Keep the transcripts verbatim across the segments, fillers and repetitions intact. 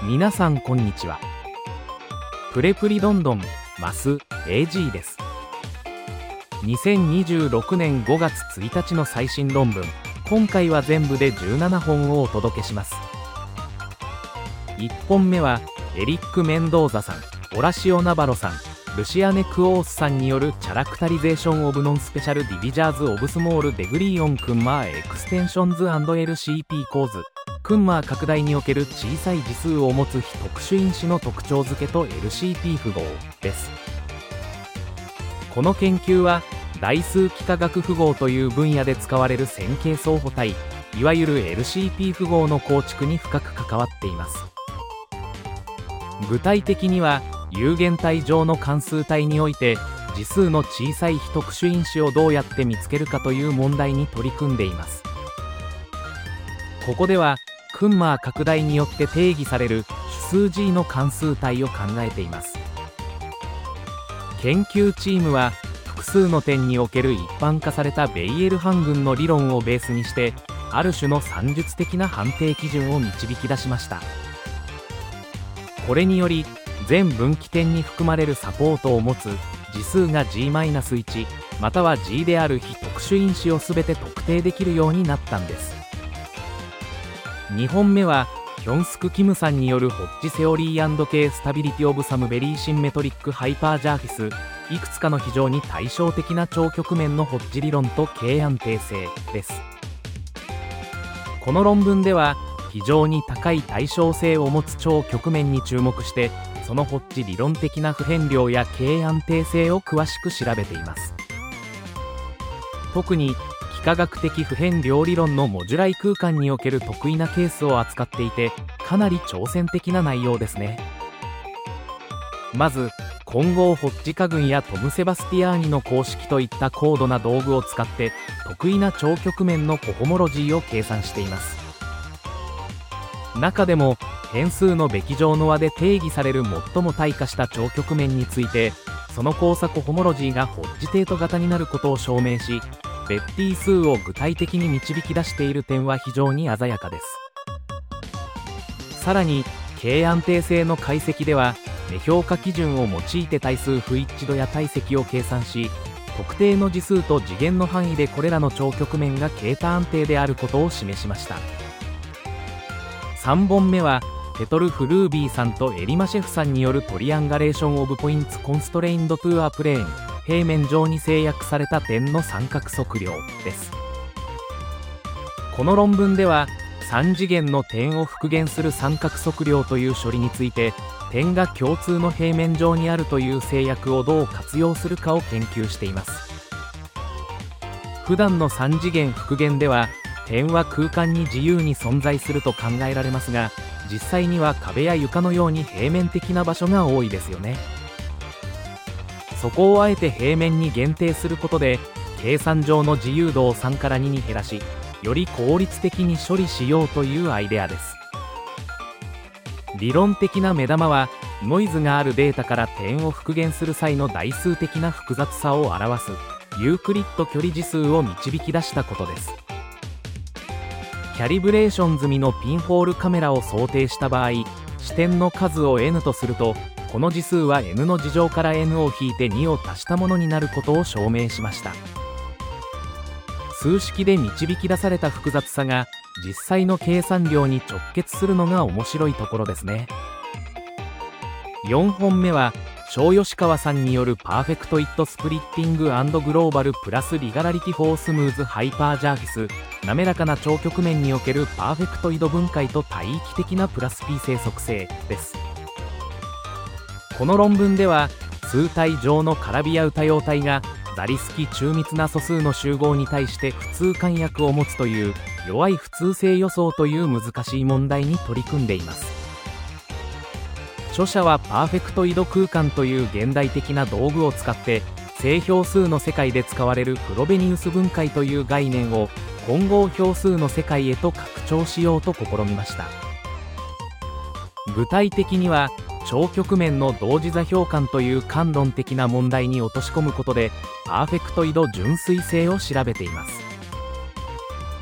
皆さんこんにちは。プレプリどんどんマス エージー です。にせんにじゅうろくねんごがつついたちの最新論文、今回は全部でじゅうななほんをお届けします。いっぽんめはエリック・メンドーザさん、オラシオ・ナバロさん、ルシアネ・クオースさんによるチャラクタリゼーション・オブ・ノン・スペシャル・ディビジャーズ・オブ・スモール・デグリー・オン・クンマー・エクステンションズ &エルシーピー 構図、クンマー拡大における小さい次数を持つ非特殊因子の特徴付けと エルシーピー 符号です。この研究は代数幾何学符号という分野で使われる線形相補体、いわゆる エルシーピー 符号の構築に深く関わっています。具体的には有限体上の関数体において次数の小さい非特殊因子をどうやって見つけるかという問題に取り組んでいます。ここではクンマー拡大によって定義される主数 G の関数体を考えています。研究チームは複数の点における一般化されたベイエル半群の理論をベースにしてある種の算術的な判定基準を導き出しました。これにより全分岐点に含まれるサポートを持つ次数が ジーマイナスいち または G である非特殊因子を全て特定できるようになったんです。にほんめはヒョンスク・キムさんによるホッジセオリー&ケースタビリティ・オブ・サム・ベリー・シンメトリック・ハイパージャーフィス、いくつかの非常に対照的な超局面のホッジ理論と径安定性です。この論文では非常に高い対称性を持つ超局面に注目してそのホッジ理論的な不変量や径安定性を詳しく調べています。特に幾何学的不変量理論のモジュライ空間における得意なケースを扱っていてかなり挑戦的な内容ですね。まず混合ホッジ化群やトム・セバスティアーニの公式といった高度な道具を使って得意な超局面のコホモロジーを計算しています。中でも変数のべき乗の和で定義される最も退化した超局面についてその交差コホモロジーがホッジテート型になることを証明しベッティ数を具体的に導き出している点は非常に鮮やかです。さらに径安定性の解析では目評価基準を用いて対数不一致度や体積を計算し特定の次数と次元の範囲でこれらの超局面が径多安定であることを示しました。さんぼんめはペトル・フルービーさんとエリマシェフさんによるトリアンガレーション・オブ・ポインツ・コンストレインド・トゥ・ア・プレーン、平面上に制約された点の三角測量です。この論文ではさん次元の点を復元する三角測量という処理について点が共通の平面上にあるという制約をどう活用するかを研究しています。普段のさん次元復元では点は空間に自由に存在すると考えられますが実際には壁や床のように平面的な場所が多いですよね。そこをあえて平面に限定することで計算上の自由度をさんからにに減らしより効率的に処理しようというアイデアです。理論的な目玉はノイズがあるデータから点を復元する際の代数的な複雑さを表すユークリッド距離次数を導き出したことです。キャリブレーション済みのピンホールカメラを想定した場合視点の数を N とするとこの次数は N の次乗から N を引いてにを足したものになることを証明しました。数式で導き出された複雑さが実際の計算量に直結するのが面白いところですね。よんほんめは小吉川さんによるパーフェクトイットスプリッティング&グローバルプラスリガラリティフォースムーズハイパージャーフィス、滑らかな超局面におけるパーフェクトイド分解と帯域的なプラス P 生息性です。この論文では数体上の絡び合う多様体がザリスキ中密な素数の集合に対して普通関訳を持つという弱い普通性予想という難しい問題に取り組んでいます。著者はパーフェクトイド空間という現代的な道具を使って正票数の世界で使われるフロベニウス分解という概念を混合票数の世界へと拡張しようと試みました。具体的には超局面の同時座標間という関論的な問題に落とし込むことでパーフェクトイド純粋性を調べています。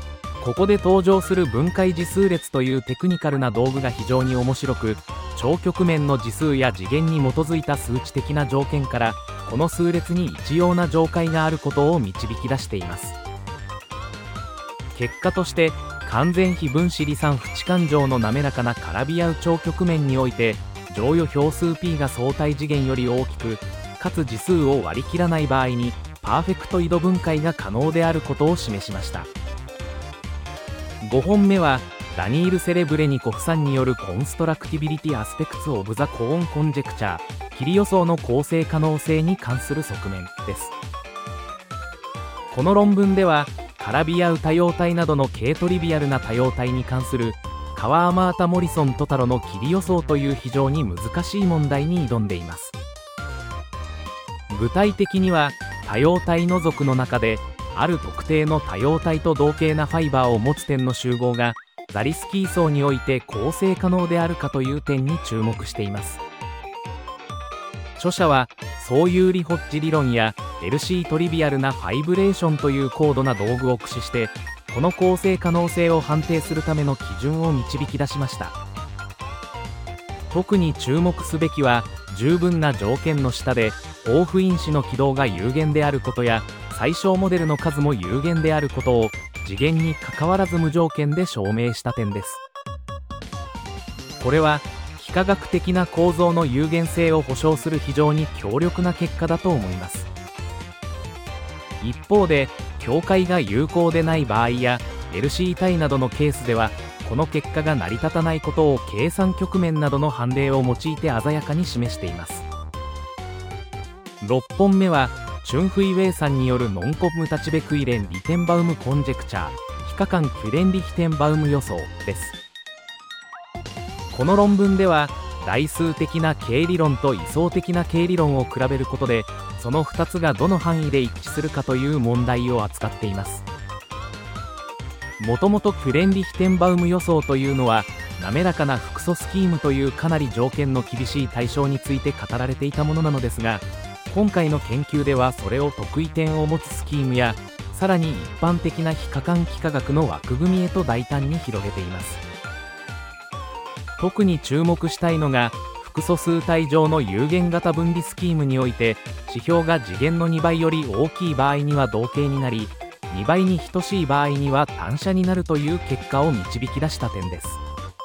ここで登場する分解次数列というテクニカルな道具が非常に面白く、超曲面の次数や次元に基づいた数値的な条件からこの数列に一様な上階があることを導き出しています。結果として完全非分子離散不置換上の滑らかな絡び合う超曲面において乗与表数 P が相対次元より大きく、かつ次数を割り切らない場合にパーフェクト緯度分解が可能であることを示しました。ごほんめはダニール・セレブレニコフさんによるコンストラクティビリティ・アスペクツ・オブ・ザ・コーン・コンジェクチャー、切り予想の構成可能性に関する側面です。この論文では絡び合う多様体などの軽トリビアルな多様体に関するカワーマータ・モリソン・トタロの切り予想という非常に難しい問題に挑んでいます。具体的には多様体の属の中である特定の多様体と同型なファイバーを持つ点の集合がザリスキー層において構成可能であるかという点に注目しています。著者は相有利ホッジ理論や エルシー トリビアルなファイブレーションという高度な道具を駆使してこの構成可能性を判定するための基準を導き出しました。特に注目すべきは十分な条件の下でオーフ因子の軌道が有限であることや最小モデルの数も有限であることを次元にかかわらず無条件で証明した点です。これは幾何学的な構造の有限性を保証する非常に強力な結果だと思います。一方で境界が有効でない場合や エルシー 体などのケースではこの結果が成り立たないことを計算局面などの判例を用いて鮮やかに示しています。ろっぽんめはチュン・フイ・ウェイさんによるノンコムタチベクイレン・リテンバウム・コンジェクチャー非可感キュレンリヒテンバウム予想です。この論文では代数的な経理論と位相的な経理論を比べることでそのふたつがどの範囲で一致するかという問題を扱っています。もともとキュレンリヒテンバウム予想というのは滑らかな複素スキームというかなり条件の厳しい対象について語られていたものなのですが、今回の研究ではそれを得意点を持つスキームやさらに一般的な非可感幾何学の枠組みへと大胆に広げています。特に注目したいのが複素数体上の有限型分離スキームにおいて指標が次元のにばいより大きい場合には同型になりにばいに等しい場合には単斜になるという結果を導き出した点です。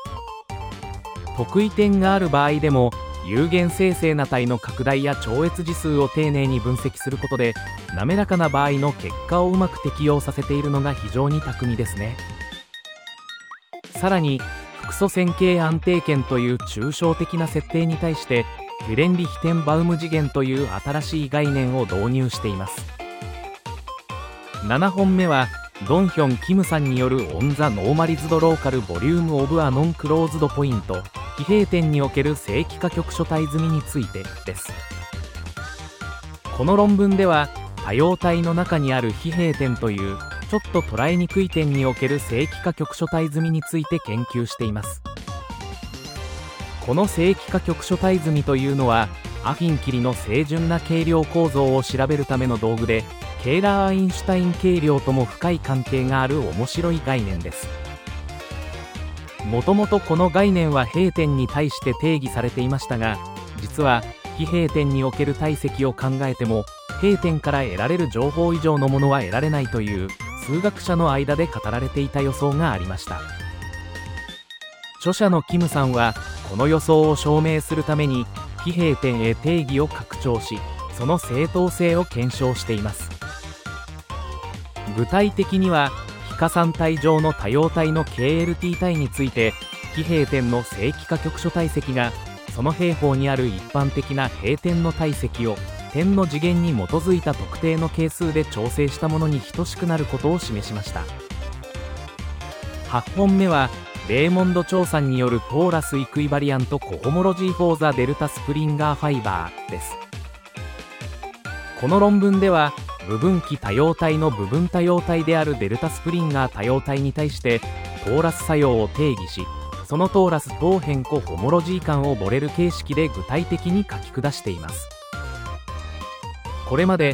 得意点がある場合でも有限生成な体の拡大や超越次数を丁寧に分析することで滑らかな場合の結果をうまく適用させているのが非常に巧みですね。さらに複素線形安定圏という抽象的な設定に対してキュレンリヒテンバウム次元という新しい概念を導入しています。ななほんめはドンヒョン・キムさんによるオン・ザ・ノーマリズド・ローカル・ボリューム・オブ・ア・ノン・クローズド・ポイント非平点における正規化局所体積みについてです。この論文では多様体の中にある非平点というちょっと捉えにくい点における正規化局所体積みについて研究しています。この正規化局所体積みというのはアフィン・キリの清純な計量構造を調べるための道具でケーラー・アインシュタイン計量とも深い関係がある面白い概念です。もともとこの概念は平点に対して定義されていましたが、実は非平点における体積を考えても平点から得られる情報以上のものは得られないという数学者の間で語られていた予想がありました。著者のキムさんはこの予想を証明するために非平点へ定義を拡張しその正当性を検証しています。具体的には非加算体上の多様体の ケーエルティー 体について非平点の正規化局所体積がその平方にある一般的な平点の体積を点の次元に基づいた特定の係数で調整したものに等しくなることを示しました。はちほんめはレーモンド・チョウさんによるトーラス・イクイバリアント・コホモロジー・フォー・ザ・デルタ・スプリンガー・ファイバーです。この論文では部分期多様体の部分多様体であるデルタスプリンガー多様体に対してトーラス作用を定義しそのトーラス等辺コホモロジー間をボレル形式で具体的に書き下しています。これまで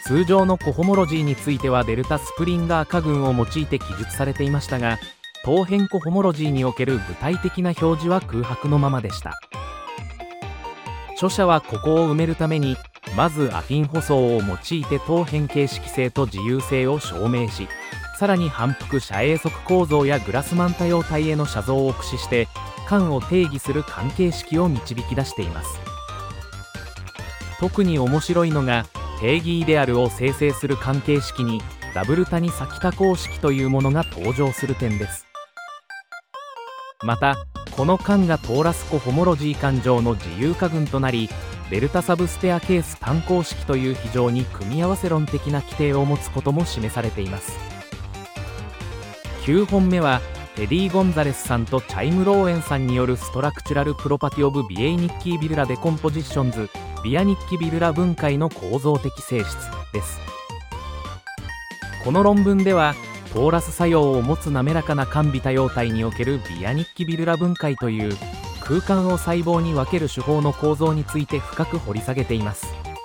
通常のコホモロジーについてはデルタスプリンガー化群を用いて記述されていましたが、等辺コホモロジーにおける具体的な表示は空白のままでした。著者はここを埋めるために、まずアフィン舗装を用いて等辺形式性と自由性を証明し、さらに反復遮影側構造やグラスマン多様体への写像を駆使して間を定義する関係式を導き出しています。特に面白いのが、定義イデアルを生成する関係式にダブル谷先多項式というものが登場する点です。またこの間がトーラスコホモロジー間上の自由化群となり、デルタサブステアケース単項式という非常に組み合わせ論的な規定を持つことも示されています。きゅうほんめはテディ・ゴンザレスさんとチャイム・ローエンさんによるストラクチュラル・プロパティ・オブ・ビエイニッキー・ビルラ・デコンポジションズビアニッキ・ビルラ分解の構造的性質です。この論文ではトーラス作用を持つ滑らかな間微多様体におけるビアニッキ・ビルラ分解という空間を細胞に分ける手法の構造について深く掘り下げています。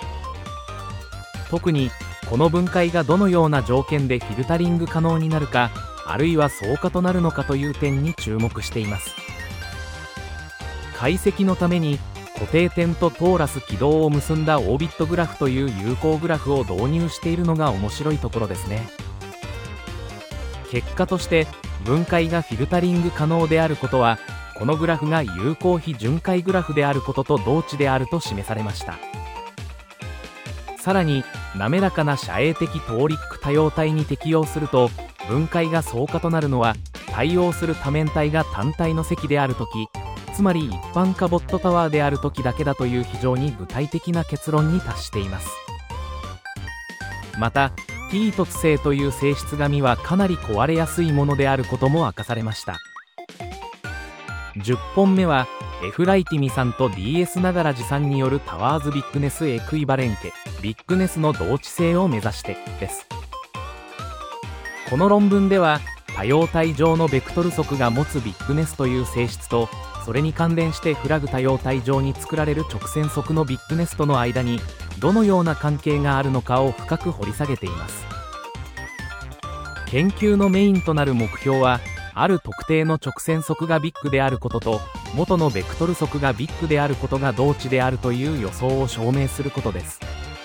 特にこの分解がどのような条件でフィルタリング可能になるか、あるいは相加となるのかという点に注目しています。解析のために固定点とトーラス軌道を結んだオービットグラフという有効グラフを導入しているのが面白いところですね。結果として分解がフィルタリング可能であることは、このグラフが有効非巡回グラフであることと同値であると示されました。さらに滑らかな遮影的トーリック多様体に適用すると、分解が相加となるのは対応する多面体が単体の積であるとき、つまり一般化ボットタワーであるときだけだという非常に具体的な結論に達しています。また T 突性という性質紙はかなり壊れやすいものであることも明かされました。じゅっぽんめはエフライティミさんと ディーエス ながら持参によるタワーズビッグネスエクイバレンケビッグネスの同値性を目指してです。この論文では多様体上のベクトル則が持つビッグネスという性質と、それに関連してフラグ多様体上に作られる直線則のビッグネスとの間にどのような関係があるのかを深く掘り下げています。研究のメインとなる目標は、ある特定の直線則がビッグであることと元のベクトル則がビッグであることが同値であるという予想を証明することです。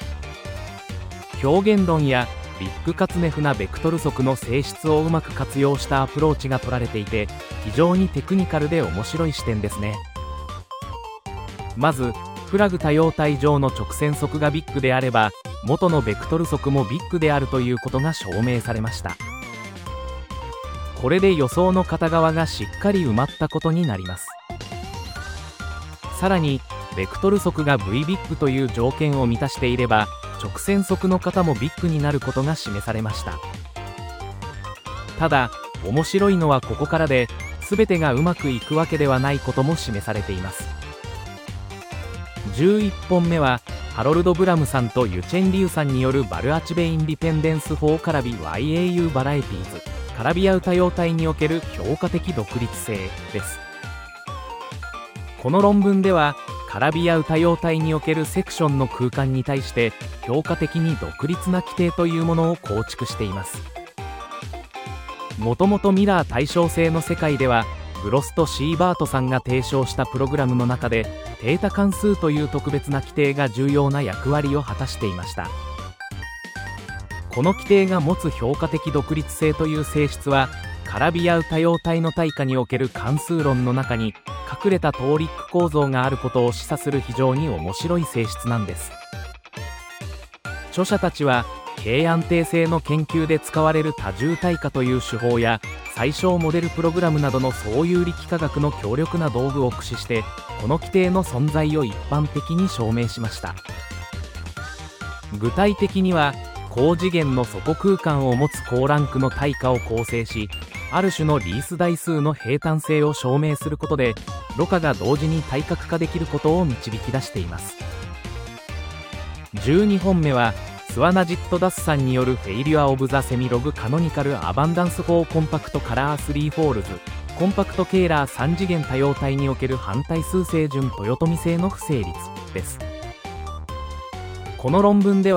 表現論やビッグかつネフなベクトル則の性質をうまく活用したアプローチが取られていて、非常にテクニカルで面白い視点ですね。まずフラグ多様体上の直線則がビッグであれば元のベクトル則もビッグであるということが証明されました。これで予想の片側がしっかり埋まったことになります。さらにベクトル則が V ビッグという条件を満たしていれば直線則の型もビッグになることが示されました。ただ面白いのはここからで、全てがうまくいくわけではないことも示されています。じゅういっぽんめはハロルド・ブラムさんとユチェン・リュウさんによるバルアチベインディペンデンス・フォー・カラビ ワイエーユー バラエティーズカラビアウ多様体における評価的独立性です。この論文ではカラビアウ多様体におけるセクションの空間に対して評価的に独立な規定というものを構築しています。もともとミラー対称性の世界ではグロスとシーバートさんが提唱したプログラムの中でデータ関数という特別な規定が重要な役割を果たしていました。この規定が持つ評価的独立性という性質はカラビアウ多様体の対価における関数論の中に隠れたトーリック構造があることを示唆する非常に面白い性質なんです。著者たちは軽安定性の研究で使われる多重対価という手法や最小モデルプログラムなどの総有力科学の強力な道具を駆使してこの規定の存在を一般的に証明しました。具体的には高次元の底空間を持つ高ランクの対価を構成し、ある種のリース代数の平坦性を証明することでろ過が同時に対角化できることを導き出しています。じゅうにほんめはスワナジット・ダスさんによるフェイリュア・オブ・ザ・セミログ・カノニカル・アバンダンス・フォー・コンパクト・カラー・スリー・フォールズコンパクト・ケーラーさん次元多様体における反対数性順豊臣性の不成立です。この論文では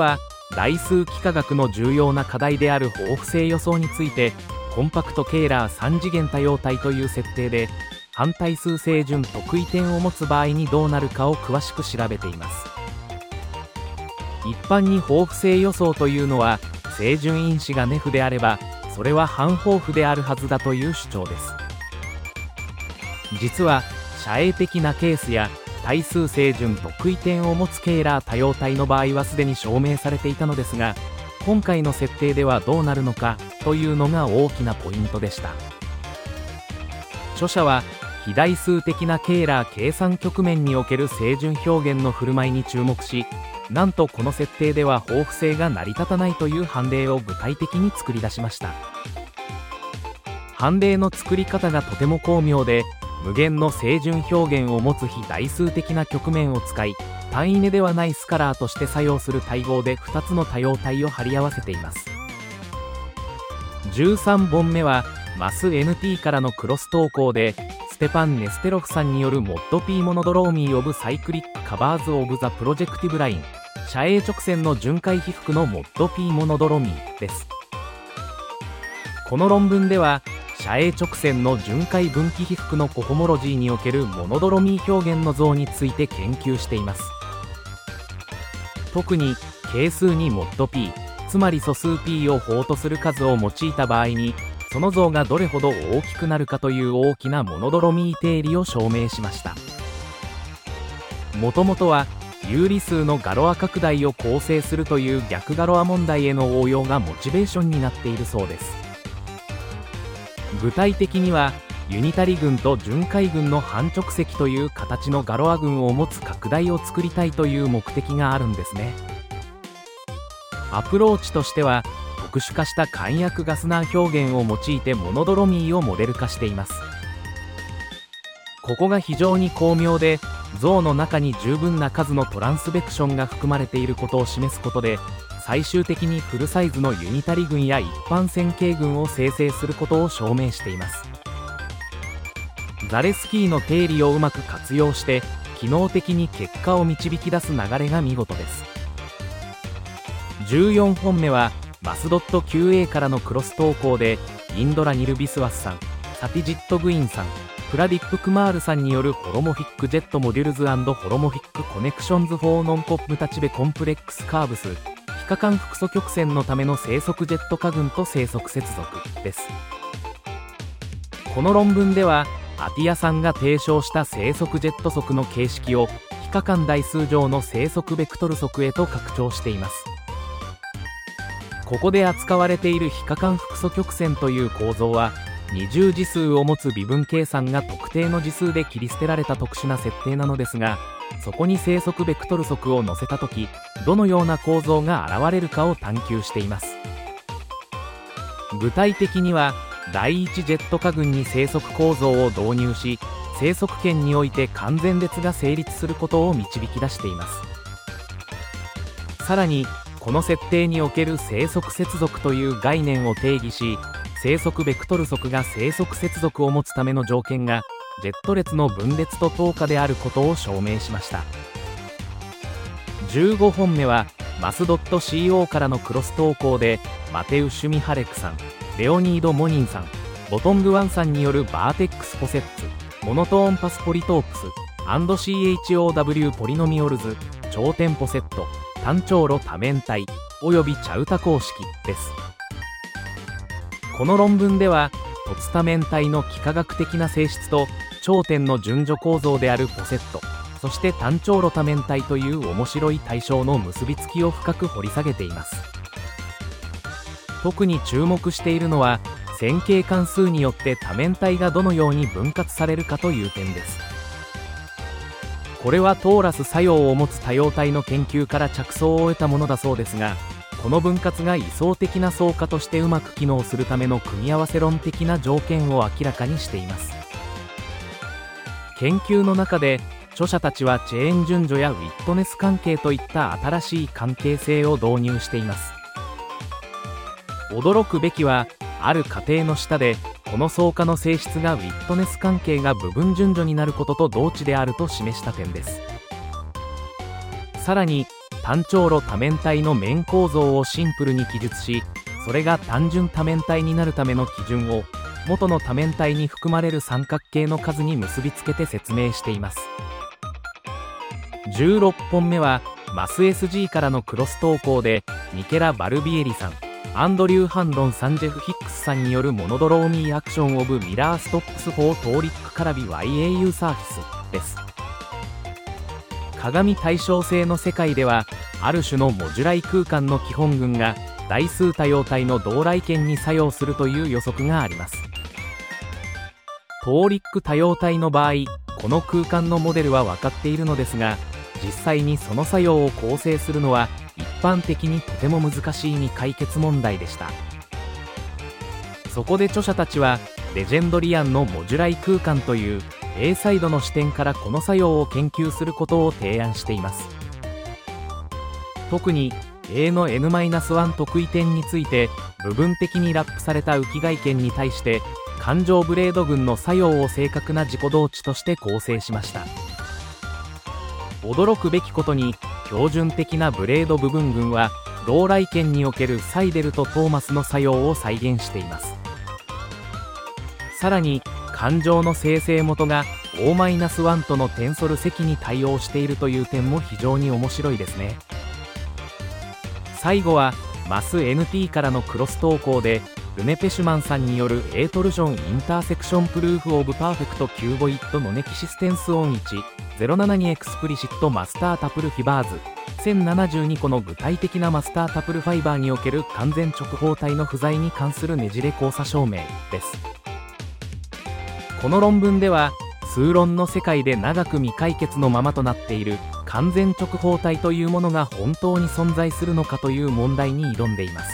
代数幾何学の重要な課題である豊富性予想について、コンパクトケーラーさん次元多様体という設定で反対数正準特異点を持つ場合にどうなるかを詳しく調べています。一般に豊富性予想というのは、正準因子がネフであればそれは半豊富であるはずだという主張です。実は遮影的なケースや対数正準特異点を持つケーラー多様体の場合はすでに証明されていたのですが、今回の設定ではどうなるのかというのが大きなポイントでした。著者は非代数的なケーラー計算局面における正準表現の振る舞いに注目し、なんとこの設定では豊富性が成り立たないという判例を具体的に作り出しました。判例の作り方がとても巧妙で、無限の正準表現を持つ非代数的な局面を使い、単位目ではないスカラーとして作用する対合でふたつの多様体を貼り合わせています。じゅうさんぼんめはマス エヌティー からのクロス投稿で、ステパン・ネステロフさんによるモッド P モノドローミー・オブ・サイクリック・カバーズ・オブ・ザ・プロジェクティブ・ライン、遮影直線の巡回被覆のモッド P モノドロミーです。この論文では遮影直線の巡回分岐被覆のコホモロジーにおけるモノドロミー表現の像について研究しています。特に係数にモッド P、つまり素数 P を法とする数を用いた場合に、その像がどれほど大きくなるかという大きなモノドロミー定理を証明しました。もともとは有理数のガロア拡大を構成するという逆ガロア問題への応用がモチベーションになっているそうです。具体的にはユニタリ群と巡回群の半直積という形のガロア群を持つ拡大を作りたいという目的があるんですね。アプローチとしては特殊化した簡約ガスナー表現を用いてモノドロミーをモデル化しています。ここが非常に巧妙で、像の中に十分な数のトランスベクションが含まれていることを示すことで、最終的にフルサイズのユニタリ群や一般線形群を生成することを証明しています。ザレスキーの定理をうまく活用して機能的に結果を導き出す流れが見事です。じゅうよんほんめはマスドット キューエー からのクロス投稿で、インドラニル・ビスワスさん、サティジット・グインさん、プラディップ・クマールさんによるホロモフィック・ジェット・モデュルズ&ホロモフィック・コネクションズ・フォー・ノン・コッムタチベ・コンプレックス・カーブス、非可感複素曲線のための生息ジェット化群と生息接続です。この論文ではアティアさんが提唱した生息ジェット則の形式を非可感代数上の生息ベクトル則へと拡張しています。ここで扱われている非可感複素曲線という構造は、二重次数を持つ微分計算が特定の次数で切り捨てられた特殊な設定なのですが、そこに生息ベクトル則を載せたとき、どのような構造が現れるかを探求しています。具体的には第一ジェット化群に生息構造を導入し、生息圏において完全列が成立することを導き出しています。さらにこの設定における生息接続という概念を定義し、生息ベクトル則が生息接続を持つための条件がジェット列の分列と等価であることを証明しました。じゅうごほんめはマスドット シーオー からのクロス投稿で、マテウ・シュミハレクさん、レオニード・モニンさん、ボトングワンさんによるバーテックスポセッツ、モノトーンパスポリトープス &シーエイチオーダブリュー ポリノミオルズ、頂点ポセット、単長路多面体およびチャウタ公式です。この論文では凸多面体の幾何学的な性質と頂点の順序構造であるポセット、そして単長路多面体という面白い対象の結びつきを深く掘り下げています。特に注目しているのは線形関数によって多面体がどのように分割されるかという点です。これはトーラス作用を持つ多様体の研究から着想を得たものだそうですが、この分割が位相的な相加としてうまく機能するための組み合わせ論的な条件を明らかにしています。研究の中で著者たちはチェーン順序やウィットネス関係といった新しい関係性を導入しています。驚くべきはある過程の下でこの相加の性質がウィットネス関係が部分順序になることと同値であると示した点です。さらに単調路多面体の面構造をシンプルに記述し、それが単純多面体になるための基準を元の多面体に含まれる三角形の数に結びつけて説明しています。じゅうろっぽんめはマス エスジー からのクロス投稿で、ミケラ・バルビエリさん、アンドリュー・ハンドンさん、ジェフ・ヒックスさんによるモノドローミーアクション・オブ・ミラー・ストップス・フォー・トーリック・カラビ ワイエーユー サーフィスです。鏡対称性の世界では、ある種のモジュライ空間の基本群が大数多様体の同来圏に作用するという予測があります。トーリック多様体の場合、この空間のモデルは分かっているのですが、実際にその作用を構成するのは一般的にとても難しい未解決問題でした。そこで著者たちはレジェンドリアンのモジュライ空間という A サイドの視点からこの作用を研究することを提案しています。特に A の エヌマイナスワン 特異点について部分的にラップされた浮き外圏に対して環状ブレード群の作用を正確な自己同値として構成しました。驚くべきことに標準的なブレード部分群は同来圏におけるサイデルとトーマスの作用を再現しています。さらに環状の生成元が オーマイナスワン とのテンソル積に対応しているという点も非常に面白いですね。最後はマス エヌティー からのクロス投稿でルネ・ペシュマンさんによるエートルジョン・インターセクション・プルーフ・オブ・パーフェクト・キューボイットのネキシステンスオンいち ゼロななにエクスプリシット・マスター・タプル・フィバーズせんななじゅうにこの具体的なマスター・タプル・ファイバーにおける完全直方体の不在に関するねじれ交差証明です。この論文では数論の世界で長く未解決のままとなっている完全直方体というものが本当に存在するのかという問題に挑んでいます。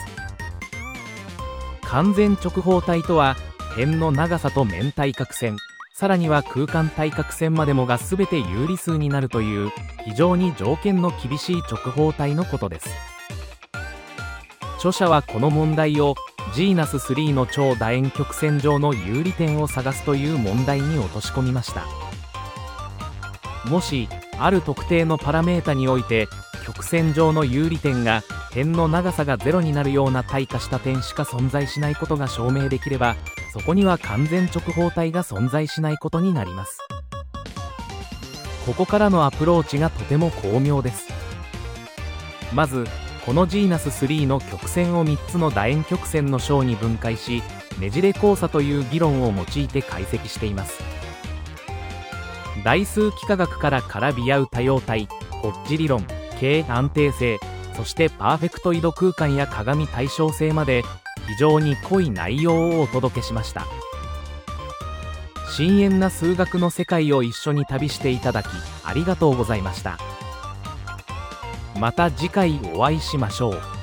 完全直方体とは辺の長さと面対角線、さらには空間対角線までもが全て有理数になるという非常に条件の厳しい直方体のことです。著者はこの問題をジーナススリーの超楕円曲線上の有利点を探すという問題に落とし込みました。もしある特定のパラメータにおいて曲線上の有利点が辺の長さがゼロになるような退化した点しか存在しないことが証明できれば、そこには完全直方体が存在しないことになります。ここからのアプローチがとても巧妙です。まずこのジーナススリーの曲線をみっつの楕円曲線の章に分解し、ねじれ交差という議論を用いて解析しています。代数幾何学から絡み合う多様体、ホッジ理論、形安定性、そしてパーフェクトイド空間や鏡対称性まで非常に濃い内容をお届けしました。深遠な数学の世界を一緒に旅していただきありがとうございました。また次回お会いしましょう。